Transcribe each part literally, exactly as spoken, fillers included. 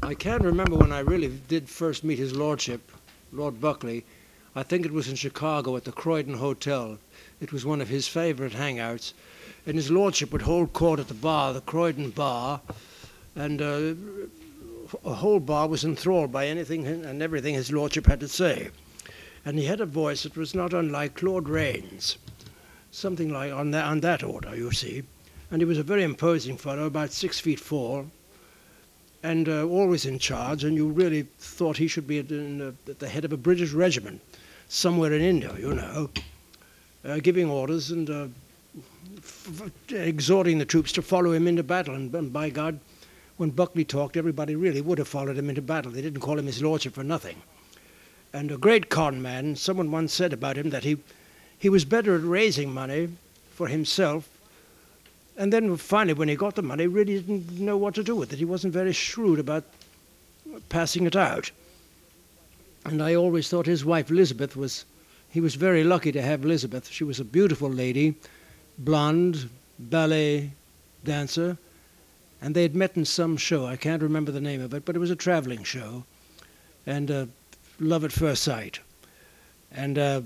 I can't remember when I really did first meet his lordship, Lord Buckley. I think it was in Chicago at the Croydon Hotel. It was one of his favourite hangouts. And his lordship would hold court at the bar, the Croydon bar, and uh, a whole bar was enthralled by anything and everything his lordship had to say. And he had a voice that was not unlike Claude Rains, something like on that, on that order, you see. And he was a very imposing fellow, about six feet four, and uh, always in charge, and you really thought he should be at, in, uh, at the head of a British regiment, somewhere in India, you know, uh, giving orders and uh, f f exhorting the troops to follow him into battle. And, and by God, when Buckley talked, everybody really would have followed him into battle. They didn't call him his lordship for nothing. And a great con man, someone once said about him that he, he was better at raising money for himself, and then finally when he got the money, really didn't know what to do with it. He wasn't very shrewd about passing it out. And I always thought his wife Elizabeth was, he was very lucky to have Elizabeth. She was a beautiful lady, blonde, ballet dancer, and they had met in some show. I can't remember the name of it, but it was a traveling show, and uh, love at first sight. And uh,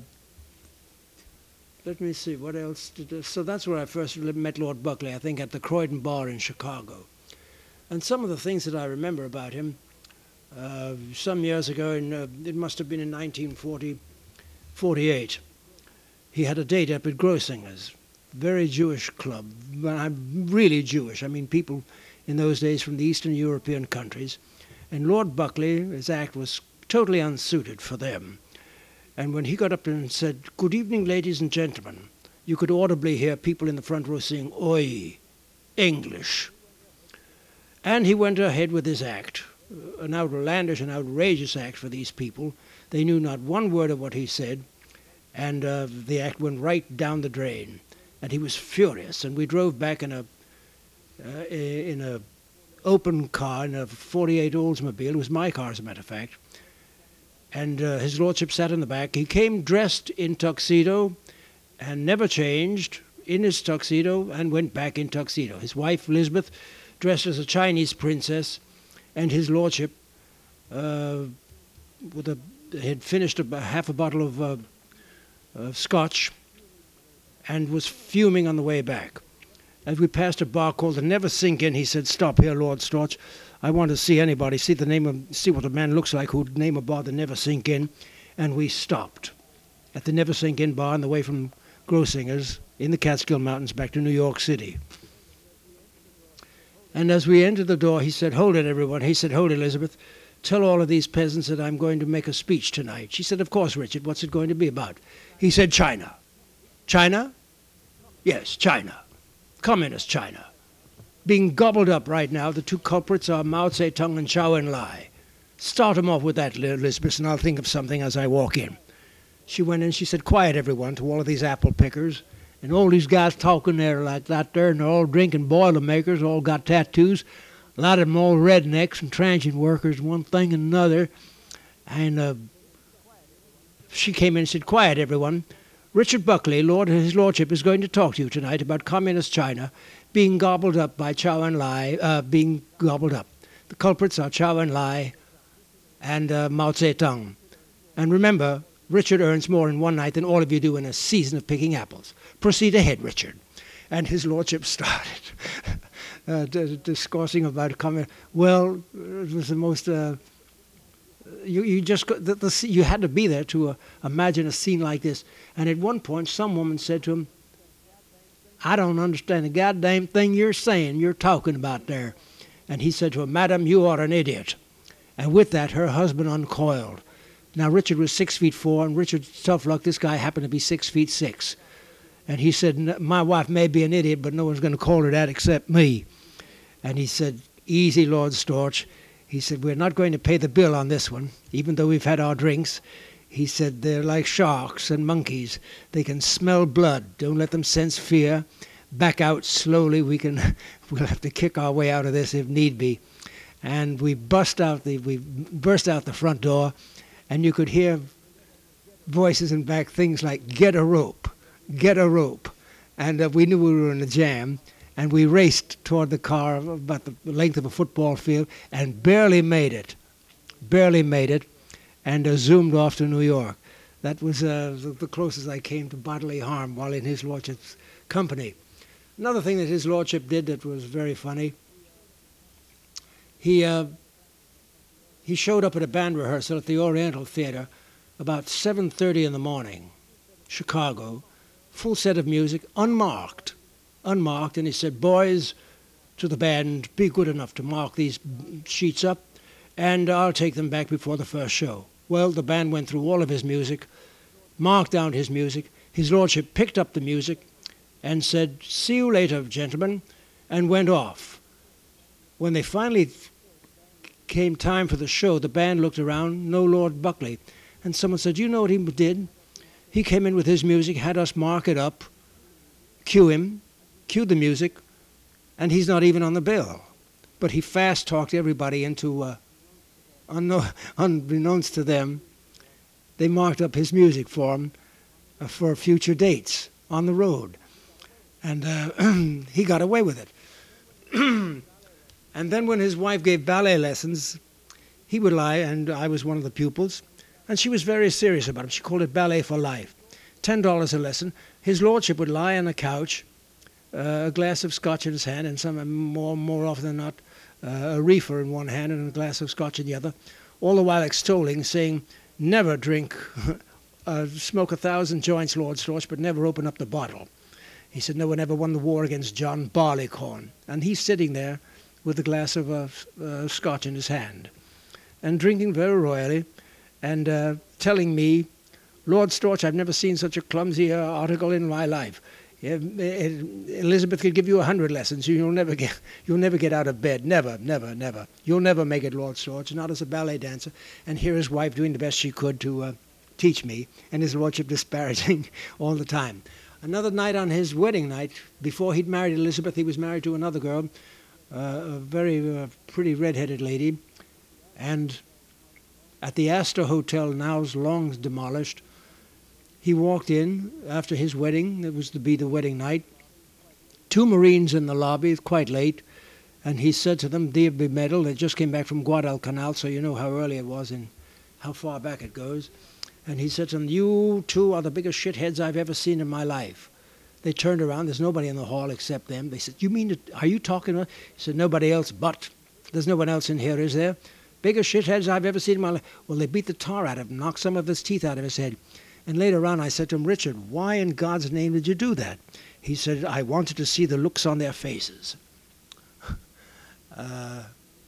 let me see, what else did I, so that's where I first met Lord Buckley, I think at the Croydon Bar in Chicago. And some of the things that I remember about him, uh, some years ago, in, uh, it must have been in nineteen forty, forty-eight, he had a date up at Grossinger's, very Jewish club. I'm really Jewish. I mean, people in those days from the Eastern European countries. And Lord Buckley, his act was totally unsuited for them. And when he got up and said, "Good evening, ladies and gentlemen," you could audibly hear people in the front row saying, "Oi, English." And he went ahead with his act, an outlandish and outrageous act for these people. They knew not one word of what he said, and uh, the act went right down the drain. And he was furious, and we drove back in a uh, in a open car, in a forty-eight Oldsmobile. It was my car, as a matter of fact. And uh, his lordship sat in the back. He came dressed in tuxedo and never changed, in his tuxedo, and went back in tuxedo. His wife, Elizabeth, dressed as a Chinese princess, and his lordship uh, with a, had finished a, half a bottle of, uh, of scotch and was fuming on the way back. As we passed a bar called the Never Sink In, he said, "Stop here, Lord Storch. I want to see anybody, see the name of, see what a man looks like who'd name a bar the Never Sink In." And we stopped at the Never Sink In bar on the way from Grossinger's in the Catskill Mountains back to New York City. And as we entered the door, he said, "Hold it, everyone." He said, "Hold it, Elizabeth. Tell all of these peasants that I'm going to make a speech tonight." She said, "Of course, Richard. What's it going to be about?" He said, "China." "China?" "Yes, China. Communist China. Being gobbled up right now, the two culprits are Mao Zedong and Zhou Enlai. Start them off with that, Elizabeth, and I'll think of something as I walk in." She went in, she said, "Quiet, everyone," to all of these apple pickers. And all these guys talking there like that there, and they're all drinking Boilermakers, all got tattoos. A lot of them all rednecks and transient workers, one thing and another. And uh, she came in and said, "Quiet, everyone. Richard Buckley, Lord, his lordship, is going to talk to you tonight about communist China being gobbled up by Zhou Enlai, uh, being gobbled up. The culprits are Zhou Enlai and uh, Mao Zedong. And remember, Richard earns more in one night than all of you do in a season of picking apples. Proceed ahead, Richard." And his lordship started uh, discoursing about communist. Well, it was the most... Uh, You, you just got the, the, you had to be there to uh, imagine a scene like this. And at one point, some woman said to him, "I don't understand the goddamn thing you're saying, you're talking about there." And he said to her, "Madam, you are an idiot." And with that, her husband uncoiled. Now, Richard was six feet four, and Richard, tough luck, this guy happened to be six feet six. And he said, "My wife may be an idiot, but no one's going to call her that except me." And he said, "Easy, Lord Storch." He said, "We're not going to pay the bill on this one, even though we've had our drinks." He said, "They're like sharks and monkeys. They can smell blood. Don't let them sense fear. Back out slowly. We can, we'll have to kick our way out of this if need be." And we bust out the, we burst out the front door, and you could hear voices in back, things like, "Get a rope, get a rope." And uh, we knew we were in a jam. and we raced toward the car about the length of a football field and barely made it, barely made it, and uh, zoomed off to New York. That was uh, the, the closest I came to bodily harm while in his lordship's company. Another thing that his lordship did that was very funny, he, uh, he showed up at a band rehearsal at the Oriental Theater about seven thirty in the morning, Chicago, full set of music, unmarked, unmarked, and he said, boys, to the band, be good enough to mark these sheets up, and I'll take them back before the first show. Well, the band went through all of his music, marked down his music. His lordship picked up the music and said, see you later, gentlemen, and went off. When they finally came time for the show, the band looked around, no Lord Buckley. And someone said, you know what he did? He came in with his music, had us mark it up, cue him, cue the music, and he's not even on the bill. But he fast-talked everybody into, uh, unknown, unbeknownst to them, they marked up his music for him uh, for future dates on the road. And uh, he got away with it. And then when his wife gave ballet lessons, he would lie, and I was one of the pupils, and she was very serious about it. She called it ballet for life. ten dollars a lesson. His lordship would lie on a couch, uh, a glass of scotch in his hand, and some more, more often than not, uh, a reefer in one hand and a glass of scotch in the other, all the while extolling, saying, never drink, uh, smoke a thousand joints, Lord Storch, but never open up the bottle. He said no one ever won the war against John Barleycorn. And he's sitting there with a glass of uh, uh, scotch in his hand and drinking very royally and uh, telling me, Lord Storch, I've never seen such a clumsy uh, article in my life. It, it, Elizabeth could give you a hundred lessons. You'll never get, you'll never get out of bed. Never, never, never. You'll never make it, Lord Storch, not as a ballet dancer. And here his wife doing the best she could to uh, teach me, and his lordship disparaging all the time. Another night on his wedding night, before he'd married Elizabeth, he was married to another girl, uh, a very uh, pretty red-headed lady. And at the Astor Hotel, now long demolished, he walked in after his wedding. It was to be the wedding night. Two Marines in the lobby, quite late, and he said to them, dear be medal, they just came back from Guadalcanal, so you know how early it was and how far back it goes. And he said to them, you two are the biggest shitheads I've ever seen in my life. They turned around. There's nobody in the hall except them. They said, you mean, to, are you talking about? He said, nobody else but. There's no one else in here, is there? Biggest shitheads I've ever seen in my life. Well, they beat the tar out of him, knocked some of his teeth out of his head. And later on I said to him, Richard, why in God's name did you do that? He said, I wanted to see the looks on their faces. uh,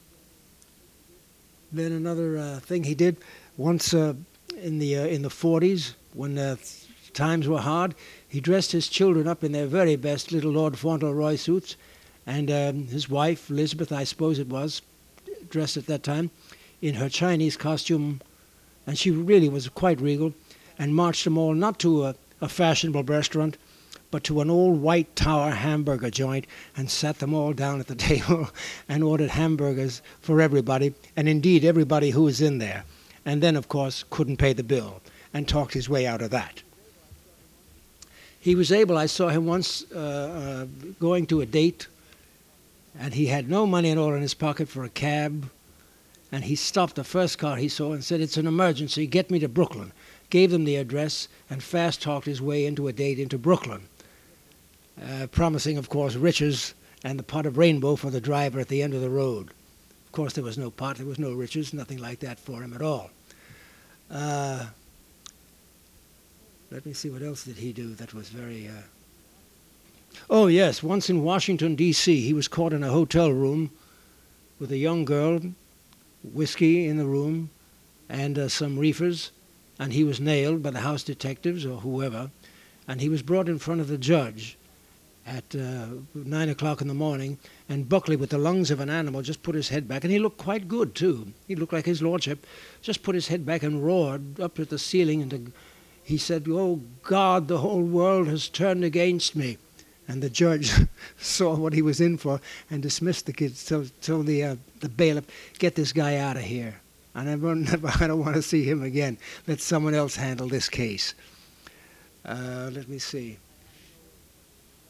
then another uh, thing he did, once uh, in the uh, in the forties, when uh, times were hard, he dressed his children up in their very best little Lord Fauntleroy suits, and um, his wife, Elizabeth, I suppose it was, dressed at that time, in her Chinese costume, and she really was quite regal, and marched them all not to a, a fashionable restaurant, but to an old White Tower hamburger joint, and sat them all down at the table and ordered hamburgers for everybody, and indeed everybody who was in there. And then, of course, couldn't pay the bill, and talked his way out of that. He was able, I saw him once uh, uh, going to a date, and he had no money at all in his pocket for a cab, and he stopped the first car he saw and said, it's an emergency, get me to Brooklyn. Gave them the address, and fast-talked his way into a date into Brooklyn, uh, promising, of course, riches and the pot of rainbow for the driver at the end of the road. Of course, there was no pot, there was no riches, nothing like that for him at all. Uh, let me see, what else did he do that was very... Uh... Oh, yes, once in Washington, D C, he was caught in a hotel room with a young girl, whiskey in the room, and uh, some reefers, and he was nailed by the house detectives or whoever, and he was brought in front of the judge at uh, nine o'clock in the morning, and Buckley, with the lungs of an animal, just put his head back, and he looked quite good, too. He looked like his lordship, just put his head back and roared up at the ceiling, and the, he said, oh, God, the whole world has turned against me. And the judge saw what he was in for and dismissed the kid, told, told the, uh, the bailiff, get this guy out of here. I never, never, I don't want to see him again. Let someone else handle this case. Uh, let me see.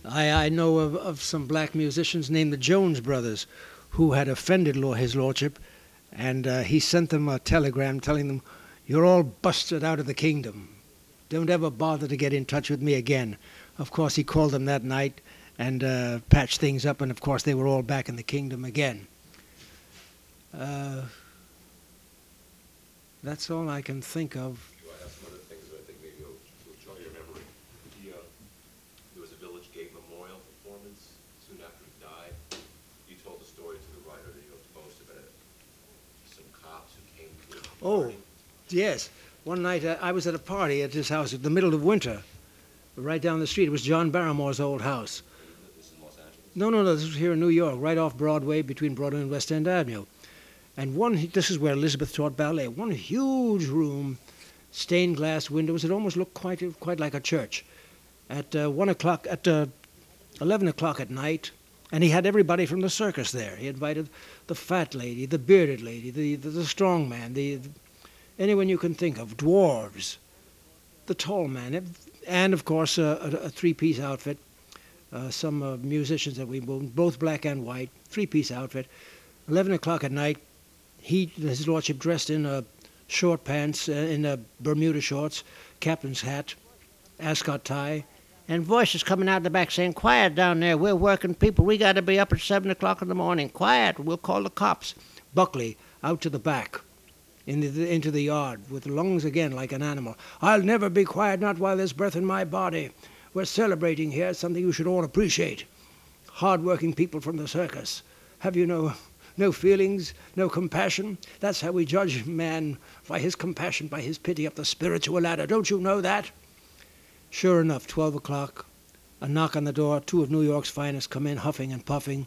I, I know of, of some black musicians named the Jones Brothers who had offended Lord, his lordship, and uh, he sent them a telegram telling them, "You're all busted out of the kingdom. Don't ever bother to get in touch with me again." Of course, he called them that night and uh, patched things up, and of course they were all back in the kingdom again. Uh, that's all I can think of. You want to ask some other things that I think maybe will, will jog your memory. He, uh, there was a Village Gate memorial performance soon after he died. You told the story to the writer that you have most about it. Some cops who came to the Oh, party. yes. One night uh, I was at a party at his house in the middle of winter, right down the street. It was John Barrymore's old house. This is in Los Angeles. No, no, no, this was here in New York, right off Broadway, between Broadway and West End Avenue. And one, this is where Elizabeth taught ballet. One huge room, stained glass windows. It almost looked quite, quite like a church. At uh, one o'clock, at uh, eleven o'clock at night, and he had everybody from the circus there. He invited the fat lady, the bearded lady, the the, the strong man, the, the anyone you can think of, dwarves, the tall man, and of course uh, a, a three-piece outfit. Uh, some uh, musicians that we moved, both black and white, three-piece outfit. Eleven o'clock at night, he, his lordship, dressed in uh, short pants, uh, in uh, Bermuda shorts, captain's hat, ascot tie, and voices coming out the back saying, "Quiet down there, we're working people, we got to be up at seven o'clock in the morning, quiet, we'll call the cops." Buckley out to the back, in the, into the yard, with lungs again like an animal. "I'll never be quiet, not while there's breath in my body. We're celebrating here, something you should all appreciate. Hard-working people from the circus. Have you no, no feelings, no compassion? That's how we judge man, by his compassion, by his pity up the spiritual ladder. Don't you know that?" Sure enough, twelve o'clock, a knock on the door. Two of New York's finest come in, huffing and puffing.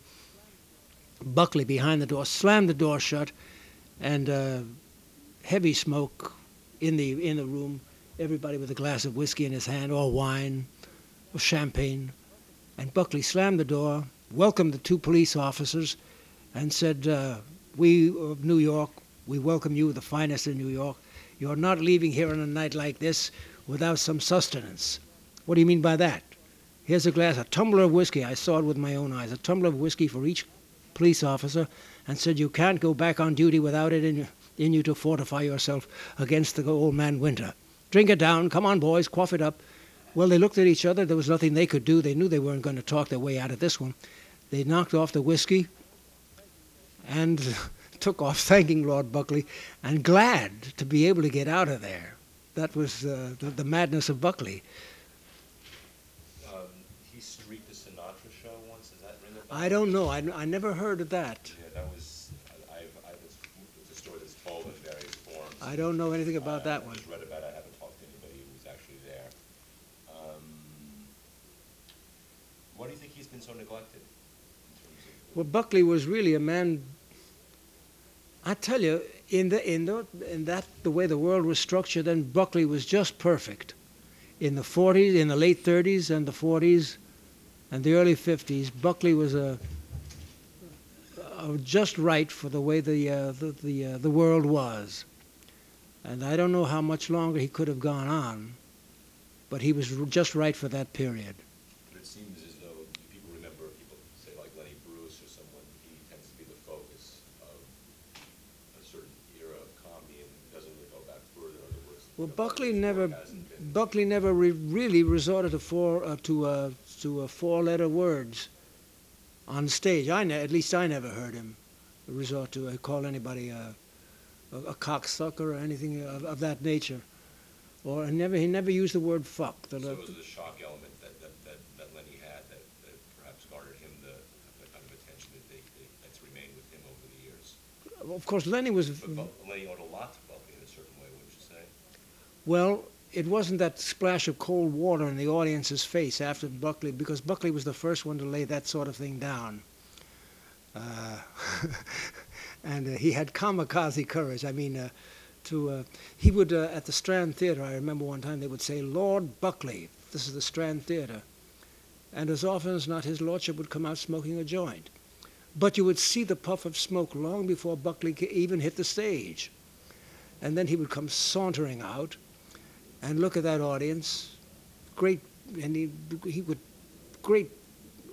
Buckley behind the door, slammed the door shut, and uh, heavy smoke in the in the room. Everybody with a glass of whiskey in his hand, or wine, or champagne. And Buckley slammed the door, welcomed the two police officers, and said, uh, "We of New York, we welcome you, the finest in New York. You're not leaving here on a night like this without some sustenance." "What do you mean by that?" "Here's a glass, a tumbler of whiskey." I saw it with my own eyes. A tumbler of whiskey for each police officer, and said, "You can't go back on duty without it in, in you to fortify yourself against the old man Winter. Drink it down. Come on, boys, quaff it up." Well, they looked at each other. There was nothing they could do. They knew they weren't going to talk their way out of this one. They knocked off the whiskey and took off thanking Lord Buckley and glad to be able to get out of there. That was uh, the, the madness of Buckley. Um, he streaked the Sinatra show once. Does that ring a bell? I don't know. I, I never heard of that. Yeah, that was. I, I've, I, it's, it's a story that's told in various forms. I don't know anything about I, that I one. just read about it. I haven't talked to anybody who was actually there. Um, why do you think he's been so neglected? In terms of Well, Buckley was really a man. I tell you, in the in the in that the way the world was structured, then Buckley was just perfect. In the forties, in the late thirties and the forties, and the early fifties, Buckley was a, a just right for the way the uh, the the, uh, the world was. And I don't know how much longer he could have gone on, but he was just right for that period. But it seems as though people remember people say like Lenny Bruce or someone. He tends to be the focus of a certain era of comedy and doesn't really go back further. In other words, Well, you know, Buckley his never work hasn't been- Buckley never re- really resorted to four uh, to uh, to uh, four-letter words on stage. I ne- at least I never heard him resort to uh, call anybody uh, a, a cocksucker or anything of, of that nature. Or he never he never used the word fuck. The, So it was the shock element that, that, that, that Lenny had that, that perhaps garnered him the, the kind of attention that they, they, that's remained with him over the years. of course, Lenny was But Bu- Lenny owed a lot to Buckley in a certain way, wouldn't you say? well. It wasn't that splash of cold water in the audience's face after Buckley, because Buckley was the first one to lay that sort of thing down. Uh, and uh, he had kamikaze courage. I mean, uh, to uh, he would uh, at the Strand Theatre. I remember one time they would say, "Lord Buckley, this is the Strand Theatre," and as often as not, his lordship would come out smoking a joint. But you would see the puff of smoke long before Buckley even hit the stage, and then he would come sauntering out and look at that audience. Great, and he he would great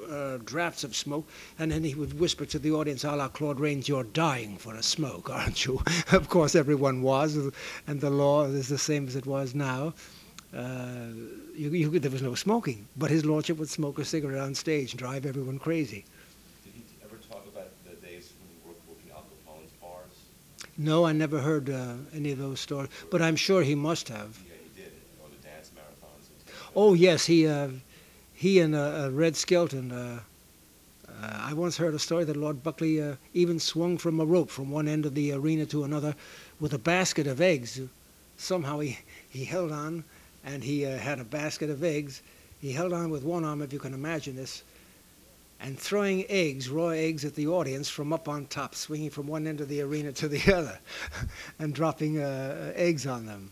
uh, drafts of smoke, and then he would whisper to the audience, "A la Claude Rains, you're dying for a smoke, aren't you?" Of course, everyone was, and the law is the same as it was now. Uh, you, you, there was no smoking, but his lordship would smoke a cigarette on stage and drive everyone crazy. Did he ever talk about the days when he worked working Al Capone's bars? No, I never heard uh, any of those stories, but I'm sure he must have. Yeah, he did. Or the dance marathons. And stuff like Oh yes, he uh, he and uh, uh, Red Skelton. Uh, uh, I once heard a story that Lord Buckley uh, even swung from a rope from one end of the arena to another with a basket of eggs. Somehow he, he held on, and he uh, had a basket of eggs. He held on with one arm, if you can imagine this, and throwing eggs, raw eggs, at the audience from up on top, swinging from one end of the arena to the other, and dropping uh, eggs on them.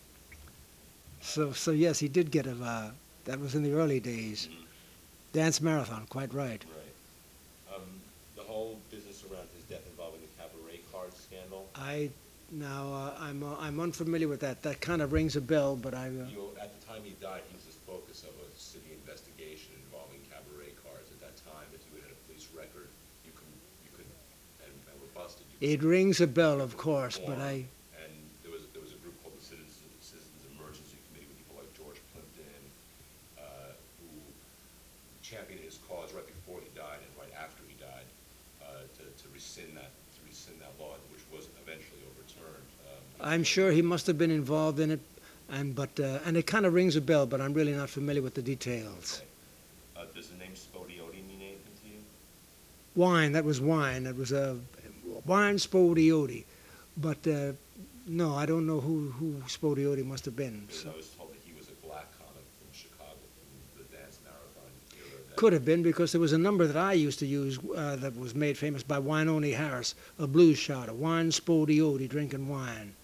So, so yes, he did get a. Uh, that was in the early days. Mhm. Dance marathon, quite right. Right. Um, the whole business around his death involving the cabaret card scandal. I now uh, I'm uh, I'm unfamiliar with that. That kind of rings a bell, but I. Uh, You, at the time he died, he was the focus of a city investigation involving cabaret cards. At that time, if you had a police record, you could, you could, and, and were busted. You it could, rings a bell, of course, but I. And there was there was a group called the Citizens Citizens Emergency Committee with people like George Plimpton, uh, who championed his cause right before he died and right after he died, uh, to, to rescind that to rescind that law, which was eventually overturned. Um, I'm sure he must have been involved in it, and but uh, and it kind of rings a bell, but I'm really not familiar with the details. Okay. Uh, does the name Spodioti mean anything to you? Wine, that was wine. That was a uh, wine Spodioti, but uh, no, I don't know who who Spodioti must have been. Because So. I was told that he was a black comic from Chicago, from the dance marathon era. That Could have been, because there was a number that I used to use uh, that was made famous by Wynoni Harris, a blues shouter, wine Spodioti, drinking wine.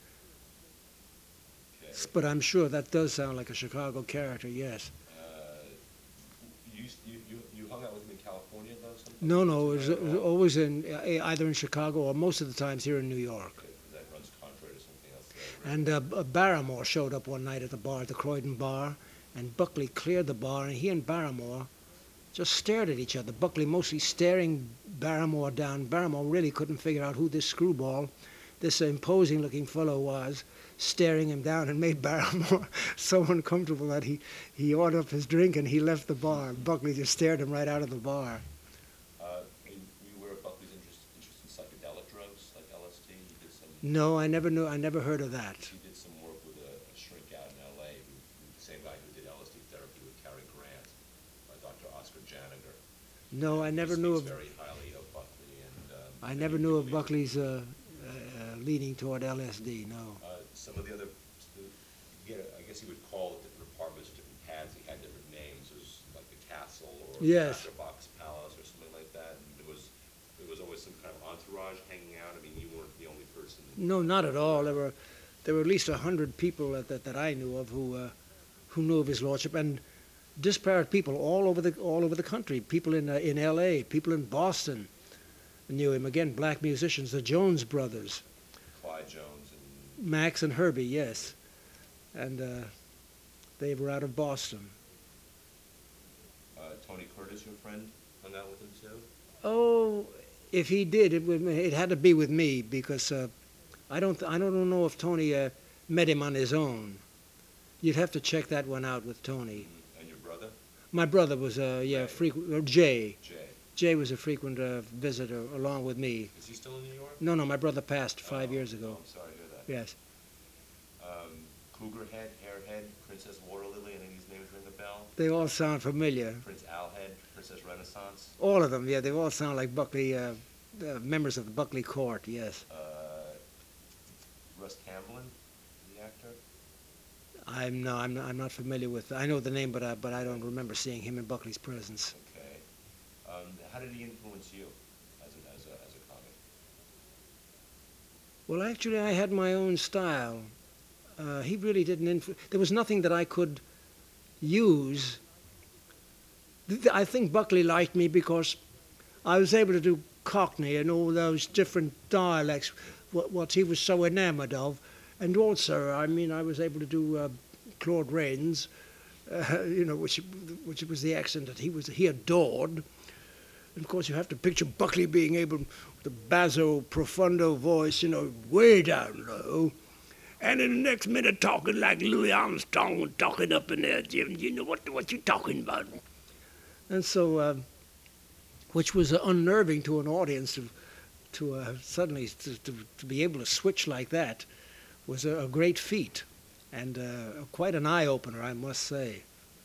Okay. But I'm sure that does sound like a Chicago character, yes. Uh, you, used- you, you, you hung out with him in California, though, sometimes? No, no, it was, Wasn't it that was at all? always in uh, either in Chicago or most of the times here in New York. Okay, that runs contrary to something else that I read. And uh, B- Barrymore showed up one night at the bar, at the Croydon bar, and Buckley cleared the bar, and he and Barrymore just stared at each other. Buckley mostly staring Barrymore down. Barrymore really couldn't figure out who this screwball, this imposing-looking fellow was, staring him down, and made Barrymore so uncomfortable that he, he ordered up his drink and he left the bar. Buckley just stared him right out of the bar. Uh, were you were you aware of Buckley's interest, interest in psychedelic drugs, like L S D? He did some, No, I never knew. I never heard of that. he did some work with a, a shrink out in L A, who, who, the same guy who did L S D therapy with Cary Grant, uh, Doctor Oscar Janiger. No, I never he knew speaks of. very highly of Buckley, and um, I and never he- knew he- of Buckley's uh, uh, uh, leaning toward L S D. No. Uh, some of the other, he had a, I guess he would call it different apartments, different pads. He had different names. It was like the Castle or Yes. Cracker Box Palace or something like that. And there was there was always some kind of entourage hanging out. I mean, you weren't the only person. No, not at all. There were there were at least a hundred people that, that, that I knew of who uh, who knew of his lordship, and disparate people all over the all over the country. People in uh, in L A, people in Boston knew him. Again, black musicians, the Jones brothers, Clyde Jones and Max and Herbie, yes, and uh, they were out of Boston. uh, Tony Curtis, your friend, hung out with him too. Oh, if he did, it would it had to be with me, because uh, I don't I don't know if Tony uh, met him on his own. You'd have to check that one out with Tony. And your brother, My brother was uh, yeah Ray. frequent. Or Jay. Jay. Jay was a frequent uh, visitor along with me. Is he still in New York? No, no, my brother passed five Oh, years oh, ago. I'm sorry to hear that. Yes. Um, Cougarhead, Hairhead, Princess Waterlily, any of these names ring a bell? They all sound familiar. Prince Alhead, Princess Renaissance. All of them, yeah, they all sound like Buckley, uh, uh, members of the Buckley court, yes. Uh, Russ Tamblyn, the actor. I'm no, I'm not, I'm not familiar with. I know the name, but I, but I don't remember seeing him in Buckley's presence. Okay. Um, how did he influence you as a, as a, as a comic? Well, actually, I had my own style. Uh, he really didn't. Influ- there was nothing that I could use. Th- th- I think Buckley liked me because I was able to do Cockney and all those different dialects, what, what he was so enamored of. And also, I mean, I was able to do uh, Claude Rains, uh, you know, which which was the accent that he was he adored. And of course, you have to picture Buckley being able, with the basso profundo voice, you know, way down low. And in the next minute, talking like Louis Armstrong, talking up in there, Jim, you know, what what you talking about? And so, uh, which was uh, unnerving to an audience to, to uh, suddenly, to, to, to be able to switch like that was a, a great feat. And uh, quite an eye-opener, I must say.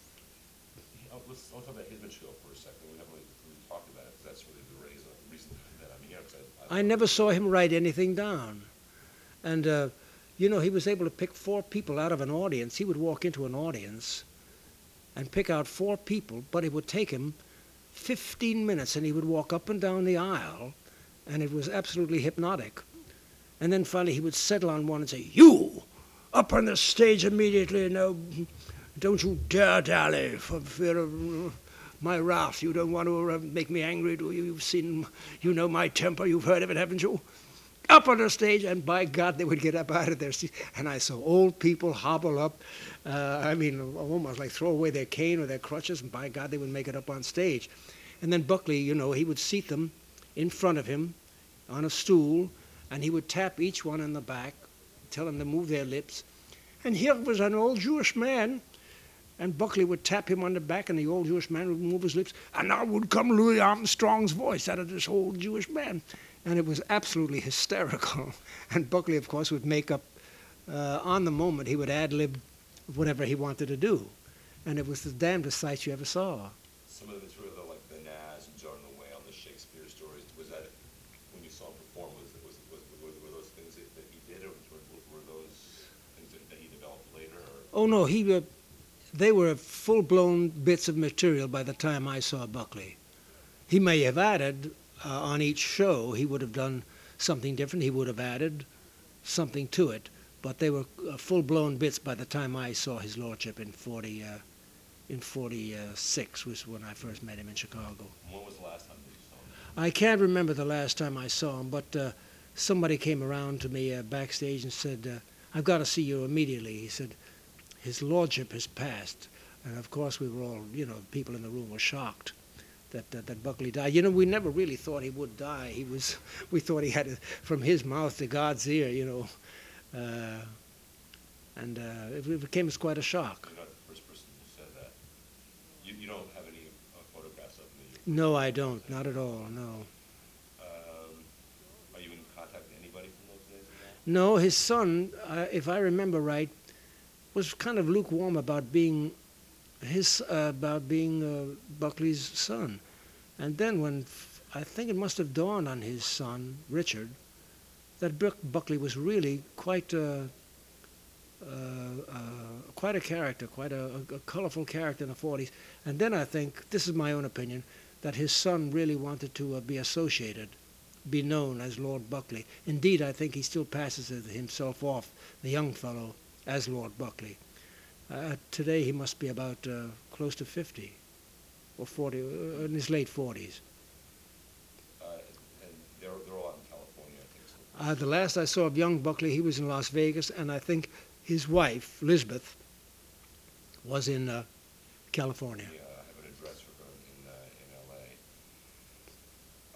Oh, let's I'll talk about his show for a second. We haven't really, really talked about it, because that's really the reason, reason that I'm here. Cause I, I, I never saw him write anything down. And, uh, you know, he was able to pick four people out of an audience. He would walk into an audience and pick out four people, but it would take him fifteen minutes, and he would walk up and down the aisle, and it was absolutely hypnotic. And then finally he would settle on one and say, "You! Up on the stage immediately, no, don't you dare dally for fear of my wrath. You don't want to make me angry, do you? You've seen, you know my temper, you've heard of it, haven't you? Up on the stage," and by God, they would get up out of their seats. And I saw old people hobble up, uh, I mean, almost like throw away their cane or their crutches, and by God, they would make it up on stage. And then Buckley, you know, he would seat them in front of him on a stool, and he would tap each one in the back, tell them to move their lips. And here was an old Jewish man, and Buckley would tap him on the back, and the old Jewish man would move his lips, and now would come Louis Armstrong's voice out of this old Jewish man. And it was absolutely hysterical. And Buckley, of course, would make up, uh, on the moment, he would ad-lib whatever he wanted to do. And it was the damnedest sight you ever saw. Some of the material, though, like the Naz and John the Whale, the Shakespeare stories, was that, when you saw him perform, was, was, was, was were those things that, that he did, or were, were those things that, that he developed later? Or? Oh, no, he, uh, they were full-blown bits of material by the time I saw Buckley. He may have added, uh, on each show, he would have done something different. He would have added something to it. But they were uh, full-blown bits by the time I saw his lordship in forty, uh, in forty-six, was when I first met him in Chicago. When was the last time you saw him? I can't remember the last time I saw him, but uh, somebody came around to me uh, backstage and said, uh, "I've got to see you immediately." He said, "His lordship has passed." And of course we were all, you know, people in the room were shocked that, that, that Buckley died. You know, we never really thought he would die. He was, we thought he had it from his mouth to God's ear, you know. Uh, and uh, it, it became quite a shock. You're not the first person who said that. You, you don't have any uh, photographs of him? That you No, I don't. Not at all, no. Um, are you in contact with anybody from those days at all? No, his son, uh, if I remember right, was kind of lukewarm about being his uh, about being uh, Buckley's son. And then when f I think it must have dawned on his son, Richard, that Buck Buckley was really quite a, uh, uh, quite a character, quite a, a, a colorful character in the forties. And then I think, this is my own opinion, that his son really wanted to uh, be associated, be known as Lord Buckley. Indeed, I think he still passes himself off, the young fellow, as Lord Buckley. Uh, today he must be about uh, close to fifty, or forty, uh, in his late forties. Uh, and they're, they're all out in California, I think. So. Uh, the last I saw of young Buckley, he was in Las Vegas, and I think his wife, Lisbeth, was in uh, California. Yeah, I have an address for her in, uh, in L A. Uh,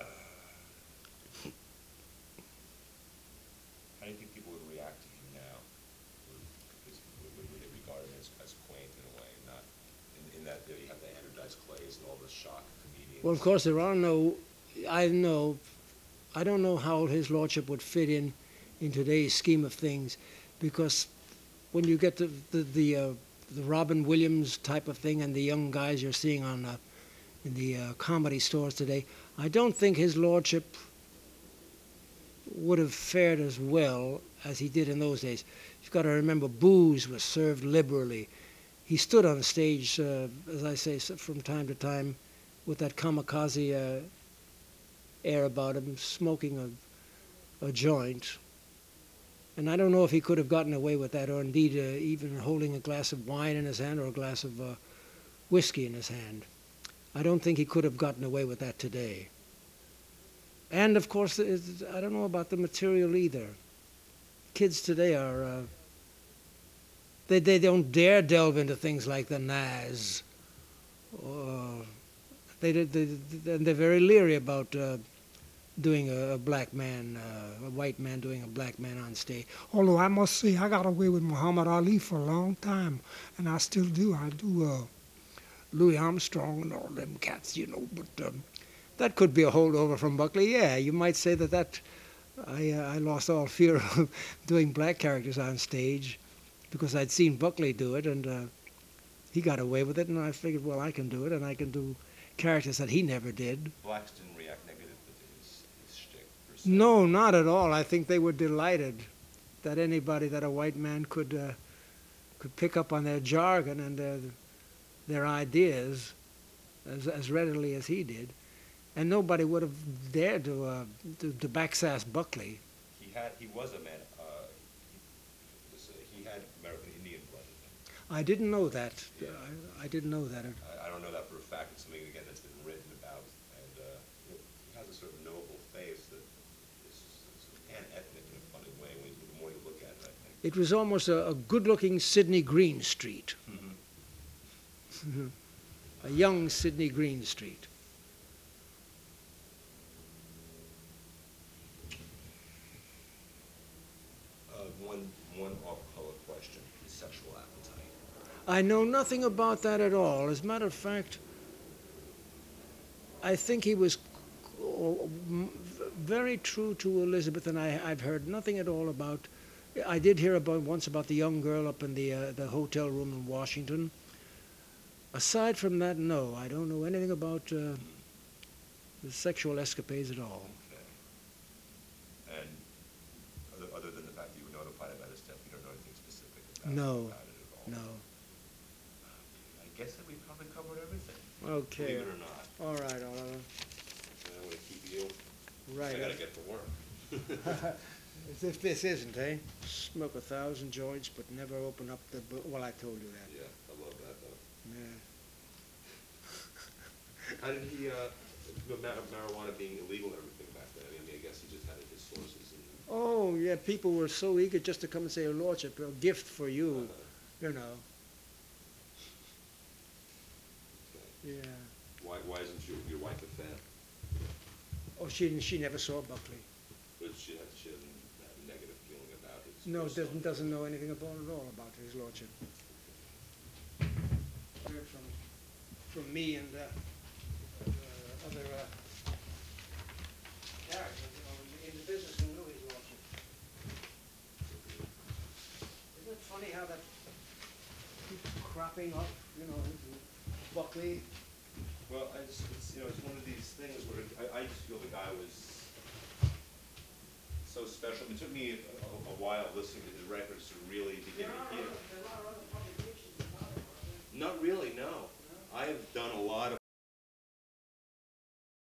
how do you think people would react to him now? Would, would, would they regard him as, as quaint in a way? Not in, in that you, know, you have the Andrew Dice Clays and all the shock comedians. Well, of course, there are no, I know, I don't know how his lordship would fit in in today's scheme of things, because when you get to the the, uh, the Robin Williams type of thing and the young guys you're seeing on uh, in the uh, comedy stores today, I don't think his lordship would have fared as well as he did in those days. You've got to remember, booze was served liberally. He stood on stage, uh, as I say, from time to time, with that kamikaze uh, air about him, smoking a, a joint. And I don't know if he could have gotten away with that, or indeed uh, even holding a glass of wine in his hand or a glass of uh, whiskey in his hand. I don't think he could have gotten away with that today. And of course, I don't know about the material either. Kids today are, uh, they, they don't dare delve into things like the Naz, or They did. They, they, they're very leery about uh, doing a, a black man, uh, a white man doing a black man on stage. Although I must say, I got away with Muhammad Ali for a long time, and I still do. I do uh, Louis Armstrong and all them cats, you know. But um, That could be a holdover from Buckley. Yeah, you might say that. That I uh, I lost all fear of doing black characters on stage because I'd seen Buckley do it, and uh, he got away with it, and I figured, well, I can do it, and I can do characters that he never did. Blacks didn't react negatively to his, his shtick, per se. No, not at all. I think they were delighted that anybody, that a white man could uh, could pick up on their jargon and their, their ideas as, as readily as he did. And nobody would have dared to, uh, to, to backsass Buckley. He had, he was a man, uh, he, this, uh, he had American Indian blood in him. I didn't know that. Yeah. I, I didn't know that. I, I don't know that for a fact. It's something, again, that's been written about. And uh, you know, he has a sort of noble face that is sort of pan-ethnic in a funny way when you, the more you look at it, I think. It was almost a, a good-looking Sidney Greenstreet. Mm-hmm. A young Sidney Greenstreet. Uh, one, one off-color question, his sexual appetite. I know nothing about that at all. As a matter of fact, I think he was very true to Elizabeth, and I, I've heard nothing at all about. I did hear about once about the young girl up in the uh, the hotel room in Washington. Aside from that, no, I don't know anything about uh, the sexual escapades at all. Okay. And other, other than the fact that you were notified about his death, you don't know anything specific about, No, about it at all? no. I guess that we probably covered everything. Okay. Believe it or not. All right, Oliver. I don't want to keep you. Right. I gotta get to work. As if this isn't, eh? Smoke a thousand joints, but never open up the book. Well, I told you that. Yeah, I love that though. Yeah. How did he, uh, the ma- marijuana being illegal and everything back then? I mean, I guess he just had his sources and. Oh, yeah, people were so eager just to come and say, Your Lordship, a gift for you, Uh, you know. okay. Yeah. Why, why isn't your, your wife a fan? Oh, she didn't, she never saw Buckley. But she, has, she doesn't have a negative feeling about it. No, doesn't, doesn't know anything about it at all about His Lordship. Heard from, from me and uh, uh, other uh, characters, you know, in the, in the business who knew His Lordship. Isn't it funny how that keeps cropping up, you know, Buckley? Well, I just, it's, you know, it's one of these things where I, I just feel the guy was so special. It took me a, a, a while listening to his records to really begin to hear. There are other publications about it. Not really, no. I have done a lot of